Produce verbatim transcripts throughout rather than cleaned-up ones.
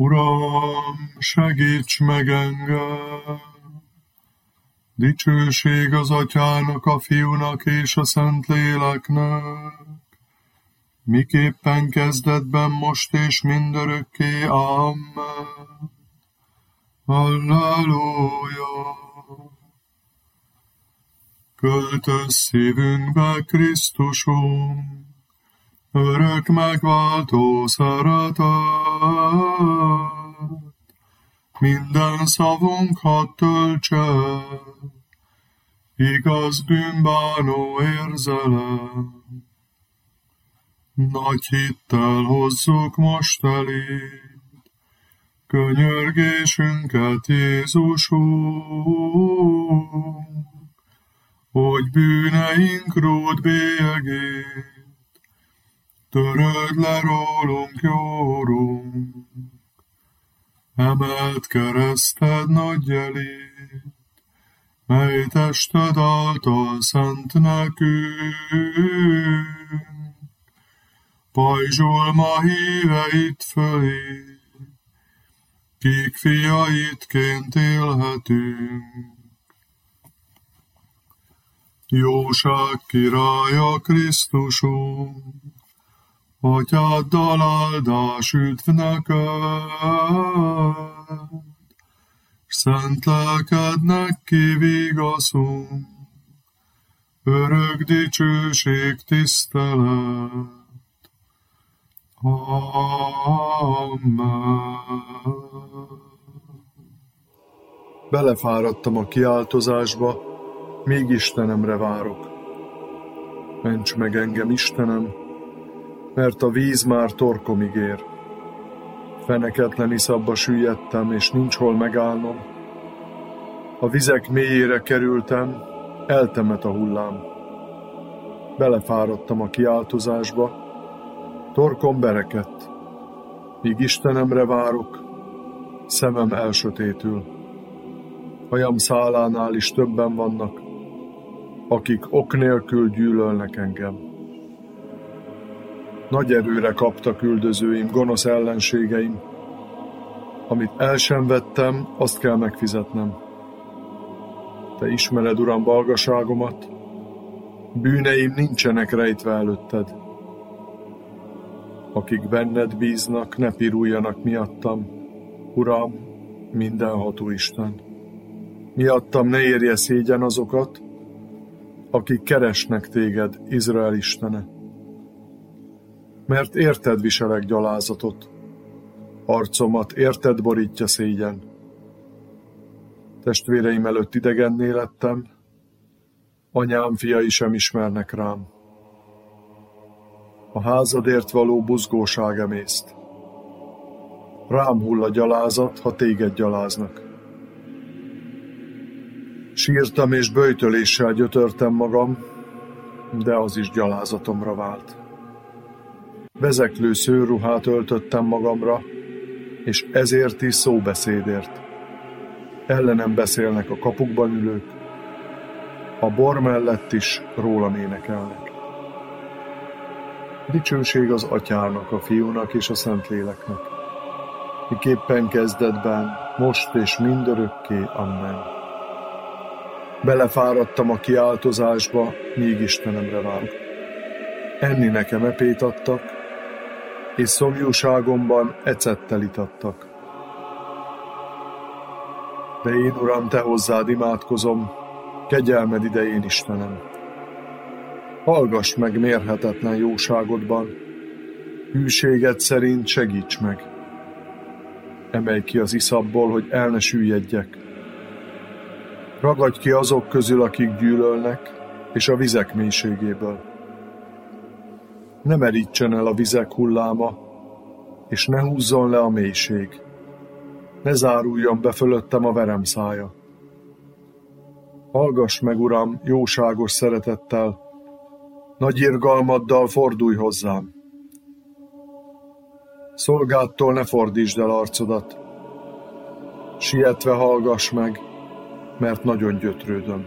Uram, segíts meg engem! Dicsőség az Atyának, a Fiúnak és a Szentléleknek, miképpen kezdetben, most és mindörökké. Amen. Halleluja! Költöz szívünkbe, Krisztusunk, örök megváltó szeretet. Minden szavunk hadd töltse igaz bűnbánó érzelem. Nagy hittel hozzuk most eléd könyörgésünket, Jézusunk, hogy bűneink ród bélyegét töröd le rólunk, jó Urunk. Emelt kereszted nagy jelét, mely tested által szent nekünk. Pajzsol ma híveit fölé, kik fiaidként élhetünk. Jóság királya Krisztusunk, Atyáddal áldás üdv neked, s szent lelkednek kivigaszunk, örök dicsőség, tisztelet. Amen. Belefáradtam a kiáltozásba, még Istenemre várok. Ments meg engem, Istenem, mert a víz már torkomig ér. Feneketlen iszapba süllyedtem, és nincs hol megállnom. A vizek mélyére kerültem, eltemet a hullám. Belefáradtam a kiáltozásba, torkom berekedt. Míg Istenemre várok, szemem elsötétül. Hajam szálánál is többen vannak, akik ok nélkül gyűlölnek engem. Nagy erőre kaptak üldözőim, gonosz ellenségeim. Amit el sem vettem, azt kell megfizetnem. Te ismered, Uram, balgaságomat, bűneim nincsenek rejtve előtted. Akik benned bíznak, ne piruljanak miattam, Uram, mindenható Isten. Miattam ne érje szégyen azokat, akik keresnek téged, Izrael Istene. Mert érted viselek gyalázatot, arcomat érted borítja szégyen. Testvéreim előtt idegenné lettem, anyám fiai sem ismernek rám. A házadért való buzgóság emészt. Rám hull a gyalázat, ha téged gyaláznak. Sírtam és böjtöléssel gyötörtem magam, de az is gyalázatomra vált. Vezeklő szőrruhát öltöttem magamra, és ezért is szóbeszédért. Ellenem beszélnek a kapukban ülők, a bor mellett is rólam énekelnek. Dicsőség az Atyának, a Fiúnak és a Szentléleknek, miképpen kezdetben, most és mindörökké. Amen. Belefáradtam a kiáltozásba, míg Istenemre várok. Enni nekem epét adtak, és szomjúságomban ecettel itattak. De én, Uram, te hozzád imádkozom, kegyelmed idején, Istenem. Hallgass meg mérhetetlen jóságodban, hűséged szerint segíts meg. Emelj ki az iszapból, hogy el ne süllyedjek. Ragadj ki azok közül, akik gyűlölnek, és a vizek mélységéből. Ne merítsen el a vizek hulláma, és ne húzzon le a mélység. Ne záruljon be fölöttem a verem szája. Hallgass meg, Uram, jóságos szeretettel, nagy irgalmaddal fordulj hozzám. Szolgádtól ne fordítsd el arcodat. Sietve hallgass meg, mert nagyon gyötrődöm.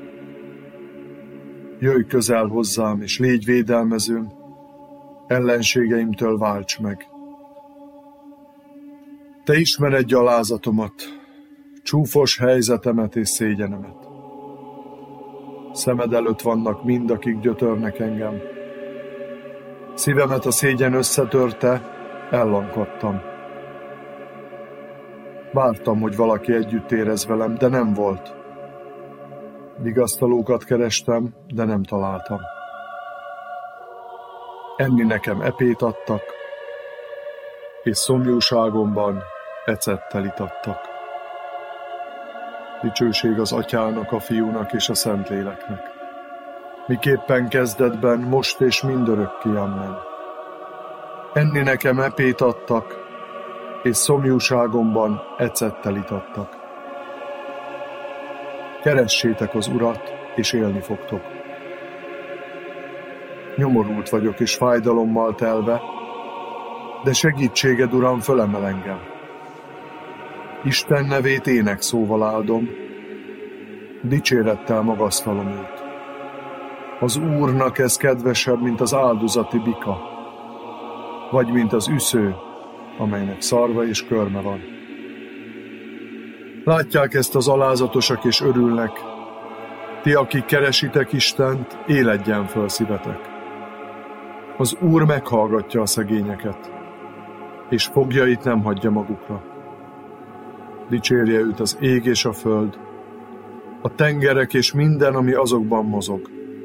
Jöjj közel hozzám, és légy védelmezőm, ellenségeimtől válts meg. Te ismered gyalázatomat, csúfos helyzetemet és szégyenemet. Szemed előtt vannak mind, akik gyötörnek engem. Szívemet a szégyen összetörte, ellankadtam. Vártam, hogy valaki együtt érez velem, de nem volt. Vigasztalókat kerestem, de nem találtam. Enni nekem epét adtak, és szomjúságomban ecettel itattak. Dicsőség az Atyának, a Fiúnak és a Szentléleknek. Miképpen kezdetben, most és mindörökké, amen. Enni nekem epét adtak, és szomjúságomban ecettel itattak. Keressétek az Urat, és élni fogtok. Nyomorult vagyok és fájdalommal telve, de segítséged, Uram, fölemel engem. Isten nevét énekszóval áldom, dicsérettel magasztalom őt. Az Úrnak ez kedvesebb, mint az áldozati bika, vagy mint az üsző, amelynek szarva és körme van. Látják ezt az alázatosak és örülnek. Ti, akik keresitek Istent, éledjen föl szívetek. Az Úr meghallgatja a szegényeket, és foglyait nem hagyja magukra. Dicsérje őt az ég és a föld, a tengerek és minden, ami azokban mozog.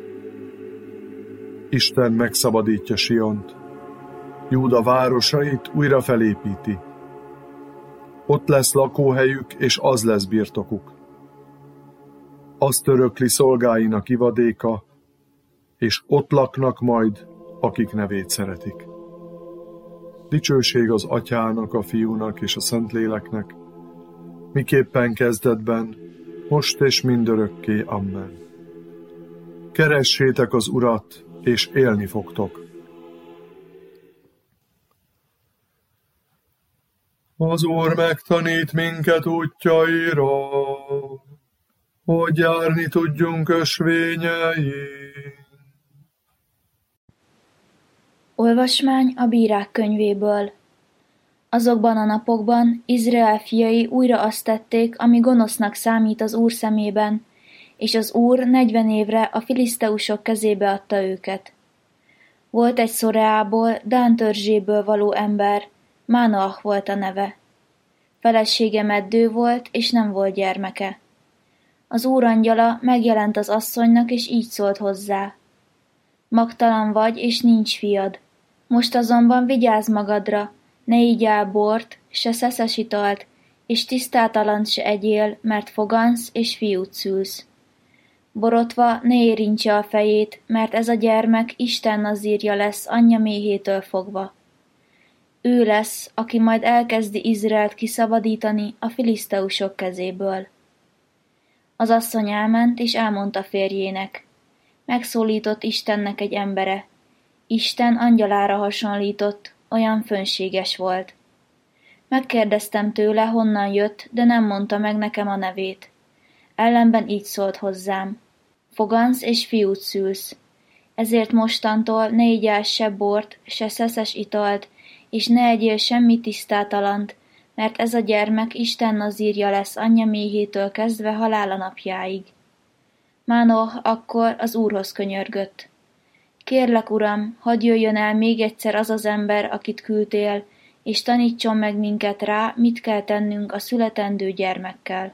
Isten megszabadítja Siont, Júda városait újra felépíti. Ott lesz lakóhelyük, és az lesz birtokuk. Azt örökli szolgáinak ivadéka, és ott laknak majd, akik nevét szeretik. Dicsőség az Atyának, a Fiúnak és a Szentléleknek, miképpen kezdetben, most és mindörökké, amen. Keressétek az Urat, és élni fogtok. Az Úr megtanít minket útjaira, hogy járni tudjunk ösvényein. Olvasmány a Bírák könyvéből. Azokban a napokban Izrael fiai újra azt tették, ami gonosznak számít az Úr szemében, és az Úr negyven évre a filiszteusok kezébe adta őket. Volt egy Szoreából, Dán törzséből való ember, Mánoach volt a neve. Felesége meddő volt, és nem volt gyermeke. Az Úr angyala megjelent az asszonynak, és így szólt hozzá. Magtalan vagy, és nincs fiad. Most azonban vigyázz magadra, ne igyál bort, se szeszes italt, és tisztátalant se egyél, mert fogansz, és fiút szülsz. Borotva ne érintse a fejét, mert ez a gyermek Isten nazírja lesz anyja méhétől fogva. Ő lesz, aki majd elkezdi Izraelt kiszabadítani a filiszteusok kezéből. Az asszony elment, és elmondta férjének. Megszólított Istennek egy embere. Isten angyalára hasonlított, olyan fönséges volt. Megkérdeztem tőle, honnan jött, de nem mondta meg nekem a nevét. Ellenben így szólt hozzám. Fogansz és fiút szülsz. Ezért mostantól ne igyál se bort, se szeszes italt, és ne egyél semmi tisztátalant, mert ez a gyermek Isten nazírja lesz anyja méhétől kezdve halála napjáig. Mánoach akkor az Úrhoz könyörgött. Kérlek, Uram, hadd jöjjön el még egyszer az az ember, akit küldtél, és tanítson meg minket rá, mit kell tennünk a születendő gyermekkel.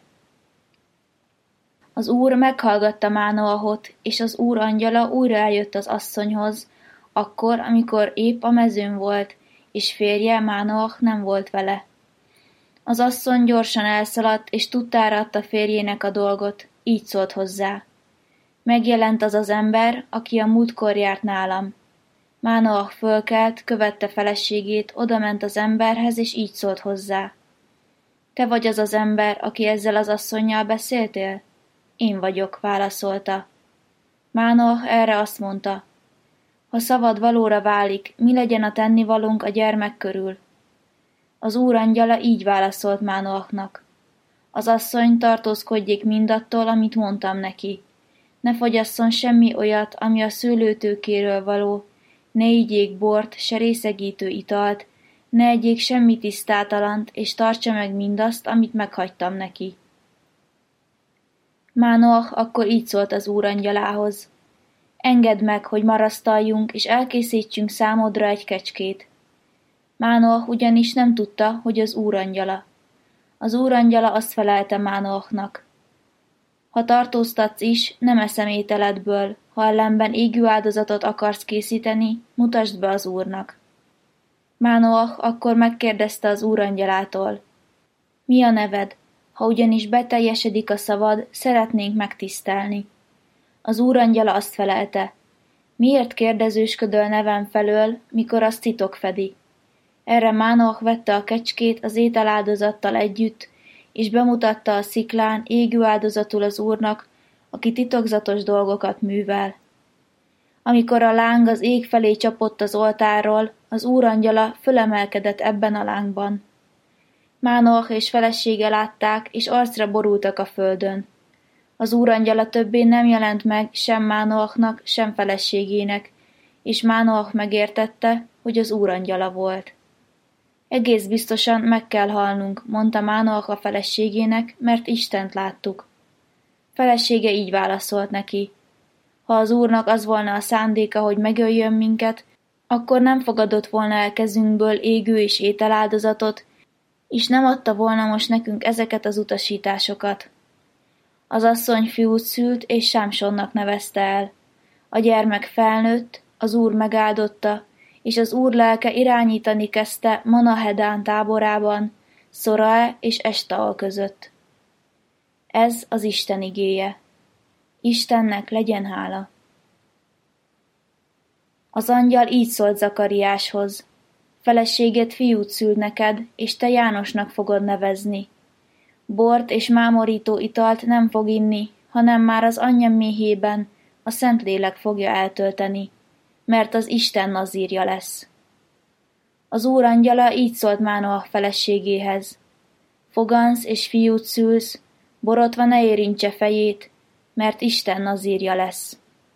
Az Úr meghallgatta Mánoachot, és az Úr angyala újra eljött az asszonyhoz, akkor, amikor épp a mezőn volt, és férje Mánoach nem volt vele. Az asszony gyorsan elszaladt, és tudtára adta férjének a dolgot, így szólt hozzá. Megjelent az az ember, aki a múltkor járt nálam. Mánoach fölkelt, követte feleségét, odament az emberhez, és így szólt hozzá. Te vagy az az ember, aki ezzel az asszonnyal beszéltél? Én vagyok, válaszolta. Mánoach erre azt mondta. Ha szavad valóra válik, mi legyen a tennivalónk a gyermek körül? Az Úr angyala így válaszolt Mánoachnak. Az asszony tartózkodjék mindattól, amit mondtam neki. Ne fogyasszon semmi olyat, ami a szőlőtőkéről való, ne igyék bort, se részegítő italt, Ne egyék semmi tisztátalant, és tartsa meg mindazt, amit meghagytam neki. Mánoach akkor így szólt az úr angyalához. Engedd meg, hogy marasztaljunk, és elkészítsünk számodra egy kecskét. Mánoach ugyanis nem tudta, hogy az úr angyala. Az úr angyala azt felelte Mánoachnak. Ha tartóztatsz is, nem eszem ételedből, ha ellenben égő áldozatot akarsz készíteni, mutasd be az úrnak. Mánoach akkor megkérdezte az úr angyalától. Mi a neved? Ha ugyanis beteljesedik a szavad, szeretnénk megtisztelni. Az úr angyala azt felelte. Miért kérdezősködöl nevem felől, mikor azt titok fedi? Erre Mánoach vette a kecskét az ételáldozattal együtt, és bemutatta a sziklán égő áldozatul az úrnak, aki titokzatos dolgokat művel. Amikor a láng az ég felé csapott az oltárról, az úr angyala fölemelkedett ebben a lángban. Mánoach és felesége látták, és arcra borultak a földön. Az úr angyala többé nem jelent meg sem Mánoachnak, sem feleségének, és Mánoach megértette, hogy az úr angyala volt. Egész biztosan meg kell halnunk, mondta Mánoach a feleségének, mert Istent láttuk. Felesége így válaszolt neki. Ha az úrnak az volna a szándéka, hogy megöljön minket, akkor nem fogadott volna el kezünkből égő és ételáldozatot, és nem adta volna most nekünk ezeket az utasításokat. Az asszony fiút szült, és Sámsonnak nevezte el. A gyermek felnőtt, az úr megáldotta, és az úr lelke irányítani kezdte Manahedán táborában, Szorae és Estaol között. Ez az Isten igéje. Istennek legyen hála. Az angyal így szólt Zakariáshoz. Feleséged fiút szül neked, és te Jánosnak fogod nevezni. Bort és mámorító italt nem fog inni, hanem már az anyja méhében a Szentlélek fogja eltölteni, mert az Isten nazírja lesz. Az úr angyala így szólt Mánoach feleségéhez. Fogansz és fiút szülsz, borotva ne érintse fejét, mert Isten nazírja lesz.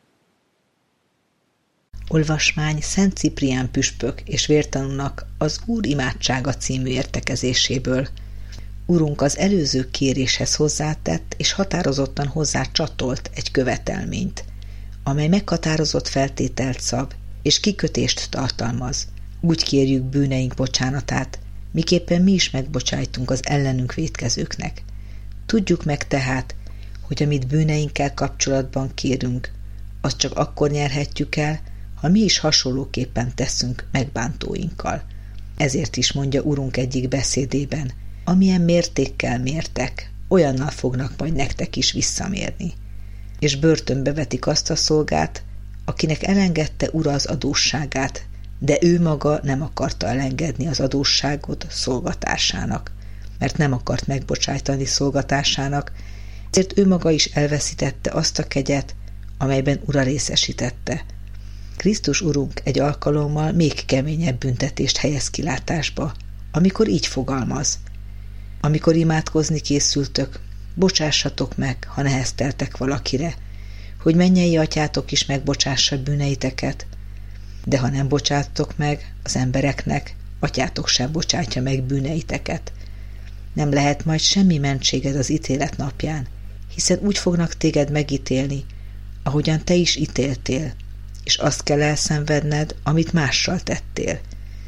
Olvasmány Szent Ciprián püspök és vértanúnak az Úr imádsága című értekezéséből. Urunk az előző kéréshez hozzátett és határozottan hozzá csatolt egy követelményt, amely meghatározott feltételt szab és kikötést tartalmaz. Úgy kérjük bűneink bocsánatát, miképpen mi is megbocsájtunk az ellenünk vétkezőknek. Tudjuk meg tehát, hogy amit bűneinkkel kapcsolatban kérünk, azt csak akkor nyerhetjük el, ha mi is hasonlóképpen teszünk megbántóinkkal. Ezért is mondja Urunk egyik beszédében, amilyen mértékkel mértek, olyannal fognak majd nektek is visszamérni. És börtönbe vetik azt a szolgát, akinek elengedte ura az adósságát, de ő maga nem akarta elengedni az adósságot szolgatársának, mert nem akart megbocsájtani szolgatársának, ezért ő maga is elveszítette azt a kegyet, amelyben ura részesítette. Krisztus Urunk egy alkalommal még keményebb büntetést helyez kilátásba, amikor így fogalmaz. Amikor imádkozni készültök, bocsássatok meg, ha nehezteltek valakire, hogy mennyei atyátok is megbocsássa bűneiteket, de ha nem bocsáttok meg az embereknek, atyátok sem bocsátja meg bűneiteket. Nem lehet majd semmi mentséged az ítélet napján, hiszen úgy fognak téged megítélni, ahogyan te is ítéltél, és azt kell elszenvedned, amit mással tettél.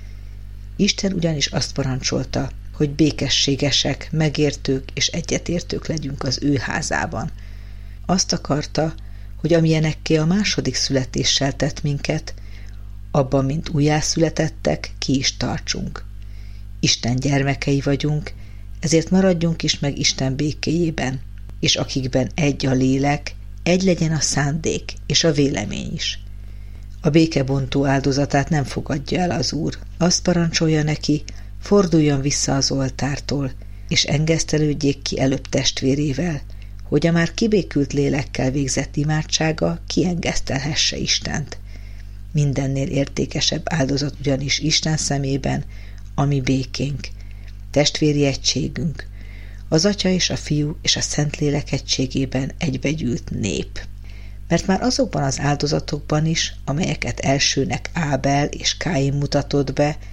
Isten ugyanis azt parancsolta, hogy békességesek, megértők és egyetértők legyünk az ő házában. Azt akarta, hogy amilyenekké a második születéssel tett minket, abban, mint újjászületettek, ki is tartsunk. Isten gyermekei vagyunk, ezért maradjunk is meg Isten békéjében, és akikben egy a lélek, egy legyen a szándék és a vélemény is. A békebontó áldozatát nem fogadja el az Úr, azt parancsolja neki, forduljon vissza az oltártól, és engesztelődjék ki előbb testvérével, hogy a már kibékült lélekkel végzett imádsága kiengesztelhesse Istent. Mindennél értékesebb áldozat ugyanis Isten szemében a mi békénk, testvéri egységünk, az Atya és a Fiú és a Szentlélek egységében egybegyűlt nép. Mert már azokban az áldozatokban is, amelyeket elsőnek Ábel és Káin mutatott be,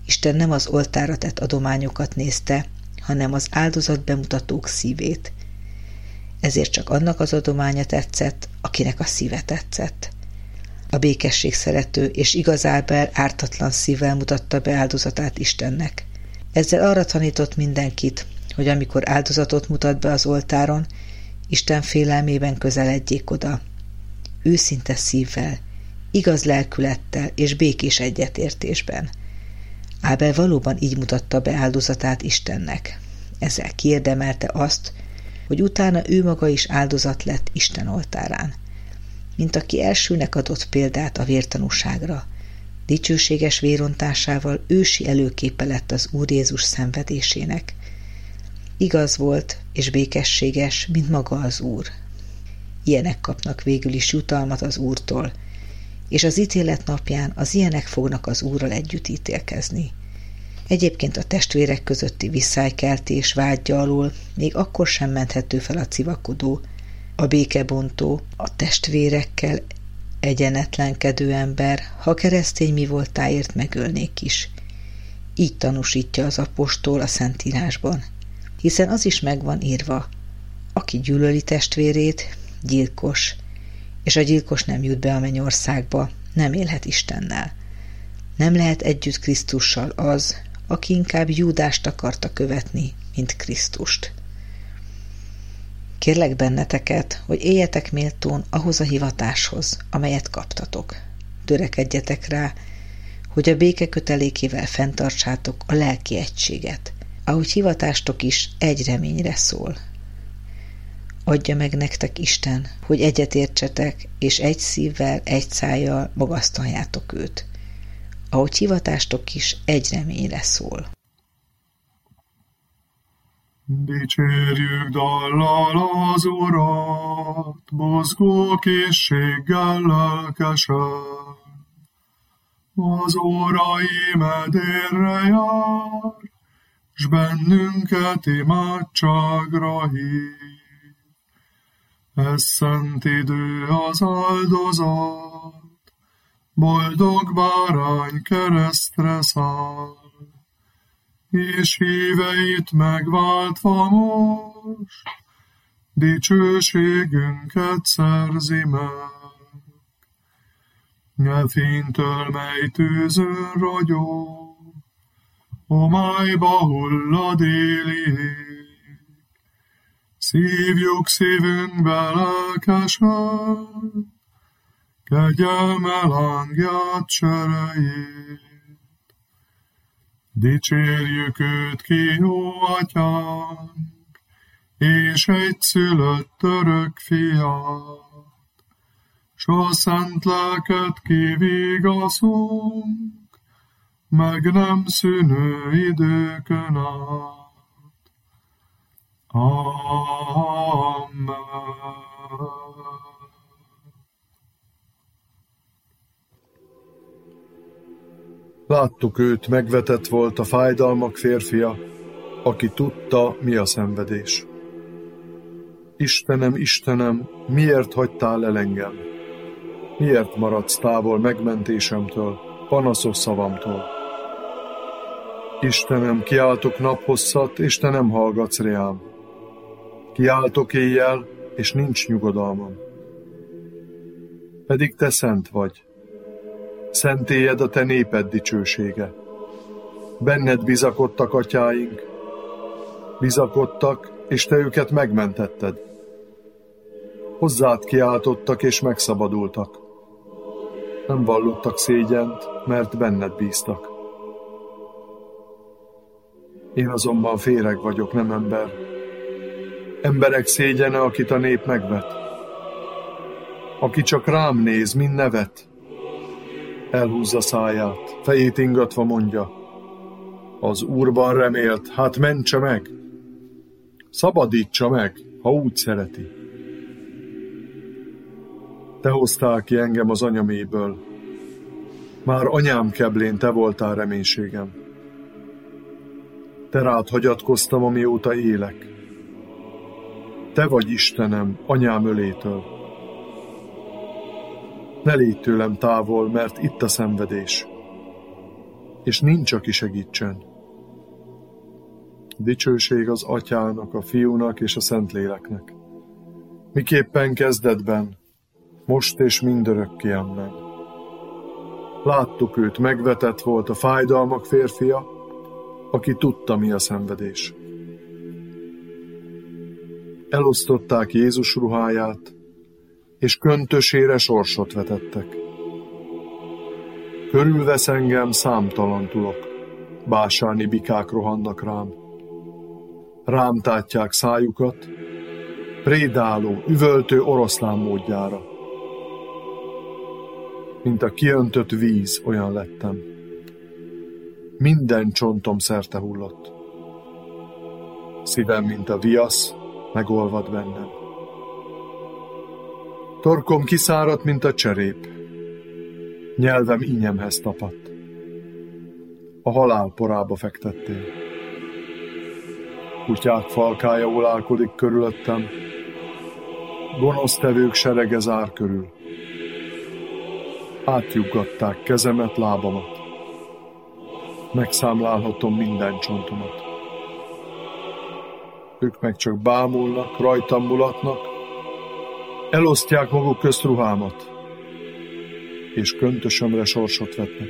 Isten nem az oltárra tett adományokat nézte, hanem az áldozat bemutatók szívét. Ezért csak annak az adománya tetszett, akinek a szíve tetszett. A békesség szerető és igazából ártatlan szívvel mutatta be áldozatát Istennek. Ezzel arra tanított mindenkit, hogy amikor áldozatot mutat be az oltáron, Isten félelmében közeledjék oda. Őszinte szívvel, igaz lelkülettel és békés egyetértésben. Ábel valóban így mutatta be áldozatát Istennek. Ezzel kiérdemelte azt, hogy utána ő maga is áldozat lett Isten oltárán. Mint aki elsőnek adott példát a vértanúságra. Dicsőséges vérontásával ősi előképe lett az Úr Jézus szenvedésének. Igaz volt és békességes, mint maga az Úr. Ilyenek kapnak végül is jutalmat az Úrtól, és az ítélet napján az ilyenek fognak az Úrral együtt ítélkezni. Egyébként a testvérek közötti visszálykeltés vágya alól még akkor sem menthető fel a civakodó, a békebontó, a testvérekkel egyenetlenkedő ember, ha keresztény mi voltáért megölnék is. Így tanúsítja az apostol a Szentírásban, hiszen az is megvan írva, aki gyűlöli testvérét, gyilkos, és a gyilkos nem jut be a mennyországba, nem élhet Istennel. Nem lehet együtt Krisztussal az, aki inkább Júdást akarta követni, mint Krisztust. Kérlek benneteket, hogy éljetek méltón ahhoz a hivatáshoz, amelyet kaptatok. Törekedjetek rá, hogy a béke kötelékével fenntartsátok a lelki egységet, ahogy hivatástok is egy reményre szól. Adja meg nektek Isten, hogy egyetértsetek, és egy szívvel, egy szájjal magasztaljátok őt, ahogy hivatástok is egy reményre szól. Dicsérjük dallal az Urat, mozgó készséggel lelkesen. Az órai medérre jár, s bennünket imádságra hív. Ez szent idő az áldozat, boldog bárány keresztre száll, és híveit megváltva most, dicsőségünket szerzi meg. E fénytől, mely tűzön ragyog, homályba hullad éli ég, szívjuk szívünkbe lelkesen, kegyelme lángját cserejét. Dicsérjük őt ki, ó atyánk, és egyszülött örök fiát, s a szent lelket kivigaszunk, meg nem szűnő időkön át. Amen. Láttuk őt, megvetett volt a fájdalmak férfia, aki tudta, mi a szenvedés. Istenem, Istenem, miért hagytál el engem? Miért maradsz távol megmentésemtől, panaszos szavamtól? Istenem, kiáltok naphosszat, és te nem hallgatsz reám. Kiáltok éjjel, és nincs nyugodalmam. Pedig te szent vagy. Szentélyed a te néped dicsősége. Benned bizakodtak atyáink, bizakodtak, és te őket megmentetted. Hozzád kiáltottak, és megszabadultak. Nem vallottak szégyent, mert benned bíztak. Én azonban féreg vagyok, nem ember. Emberek szégyene, akit a nép megvet. Aki csak rám néz, mind nevet. Elhúzza száját, fejét ingatva mondja: az Úrban remélt, hát mentse meg! Szabadítsa meg, ha úgy szereti. Te hoztál ki engem az anyaméből. Már anyám keblén te voltál reménységem. Te rád hagyatkoztam, amióta élek. Te vagy Istenem, anyám ölétől. Ne légy tőlem távol, mert itt a szenvedés. és nincs, aki segítsen. Dicsőség az Atyának, a Fiúnak és a Szentléleknek, miképpen kezdetben, most és mindörökké, amen. Láttuk őt, megvetett volt, a fájdalmak férfia, aki tudta, mi a szenvedés. Elosztották Jézus ruháját, és köntösére sorsot vetettek. Körülvesz engem számtalan tulok, básáni bikák rohannak rám. Rám tátják szájukat, prédáló, üvöltő oroszlán módjára. Mint a kiöntött víz, olyan lettem. Minden csontom szerte hullott. Szívem, mint a viasz, megolvad bennem. Torkom kiszáradt, mint a cserép. Nyelvem ínyemhez tapadt. A halál porába fektettél. Kutyák falkája olálkodik körülöttem, gonosztevők serege zár körül. Átjuggatták kezemet, lábamat. Megszámlálhatom minden csontomat. Ők meg csak bámulnak, rajtam mulatnak, elosztják maguk közt ruhámat, és köntösömre sorsot vetnek.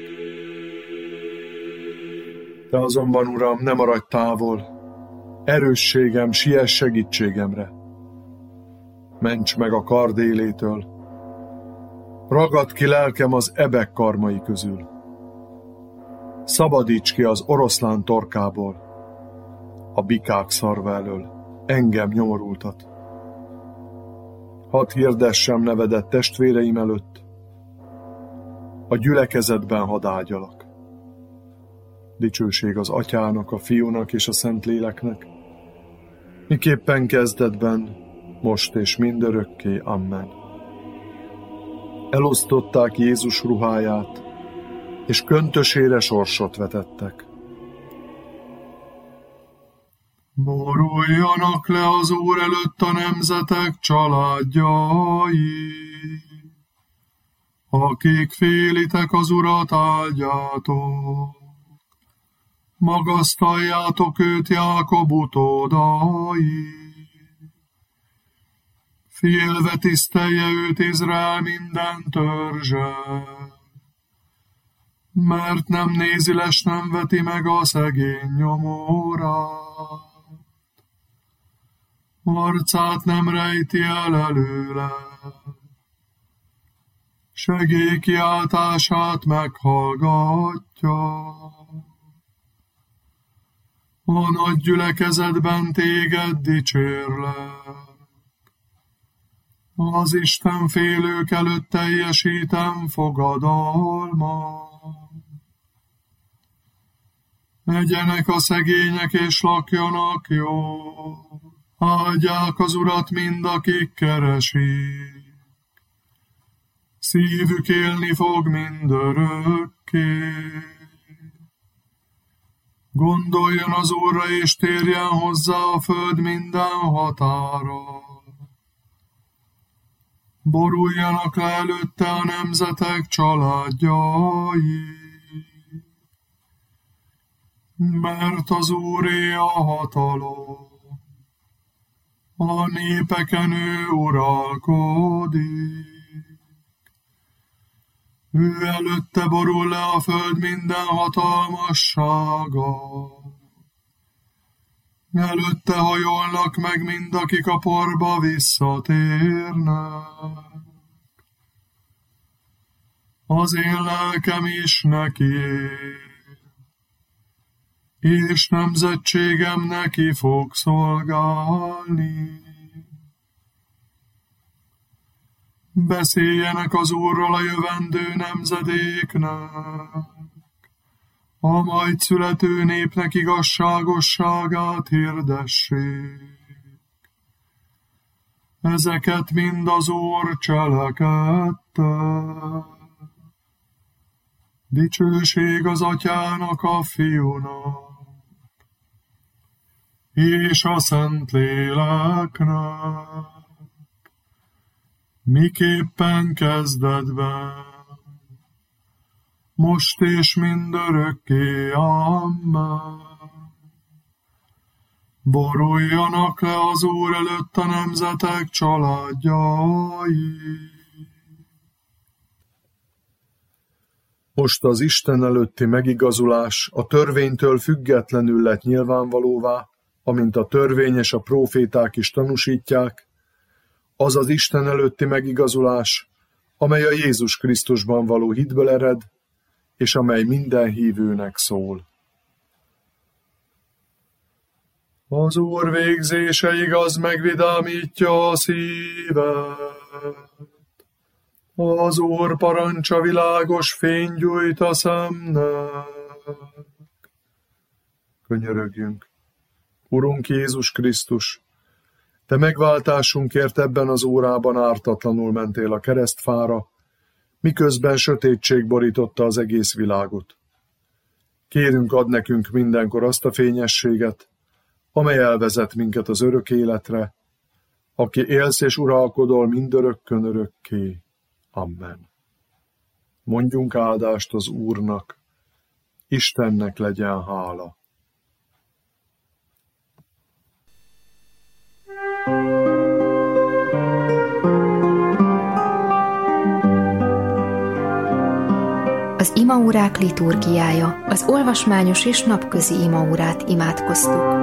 Te azonban, Uram, ne maradj távol, erősségem, siess segítségemre. Ments meg a kard élétől, ragadd ki lelkem az ebek karmai közül. Szabadíts ki az oroszlán torkából, a bikák szarva elől, engem nyomorultat. Hadd hirdessem nevedet testvéreim előtt, a gyülekezetben hadd ágyalak. Dicsőség az Atyának, a Fiúnak és a Szentléleknek, miképpen kezdetben, most és mindörökké, amen. Elosztották Jézus ruháját, és köntösére sorsot vetettek. Boruljanak le az Úr előtt a nemzetek családjai, akik félitek az Urat, áldjátok. Magasztaljátok őt, Jákob utódai. Félve tisztelje őt Izrael minden törzse, mert nem nézi les, nem veti meg a szegény nyomorát. Arcát nem rejti el előle, segélykiáltását meghallgatja. A nagy gyülekezetben téged dicsérlek, az Isten félők előtt teljesítem fogadalmat. Egyenek a szegények és lakjanak jól, áldják az Urat mind, akik keresik. Szívük élni fog mindörökké. Gondoljon az Úrra, és térjen hozzá a föld minden határa. Boruljanak le előtte a nemzetek családjai, mert az Úré a hatalom, a népeken ő uralkodik. Ő előtte borul le a föld minden hatalmassága. Előtte hajolnak meg mind, akik a porba visszatérnek. Az én lelkem is neki, és nemzetségem neki fog szolgálni. Beszéljenek az Úrról a jövendő nemzedéknek, a majd születő népnek igazságosságát hirdessék. Ezeket mind az Úr cselekedte. Dicsőség az Atyának, a Fiúnak, és a Szentléleknek, miképpen kezdetben, most és mindörökké. Amen. Boruljanak le az Úr előtt a nemzetek családjai. Most az Isten előtti megigazulás a törvénytől függetlenül lett nyilvánvalóvá, amint a törvény és a próféták is tanúsítják, az az Isten előtti megigazulás, amely a Jézus Krisztusban való hitből ered, és amely minden hívőnek szól. Az Úr végzése igaz, megvidámítja a szívet. Az Úr parancsa világos fény gyújt a szemnek. Könyörögjünk. Urunk Jézus Krisztus, Te megváltásunkért ebben az órában ártatlanul mentél a keresztfára, miközben sötétség borította az egész világot. Kérünk, add nekünk mindenkor azt a fényességet, amely elvezet minket az örök életre, aki élsz és uralkodol mindörökkön örökké. Amen. Mondjunk áldást az Úrnak, Istennek legyen hála. Az imaórák liturgiája, az olvasmányos és napközi imaórát imádkoztuk.